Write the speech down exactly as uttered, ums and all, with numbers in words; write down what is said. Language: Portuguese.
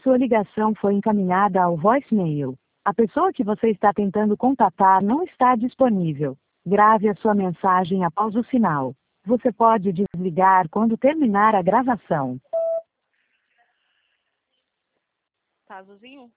sua ligação foi encaminhada ao voicemail. A pessoa que você está tentando contatar não está disponível. Grave a sua mensagem após o sinal. Você pode desligar quando terminar a gravação. Tá azulzinho?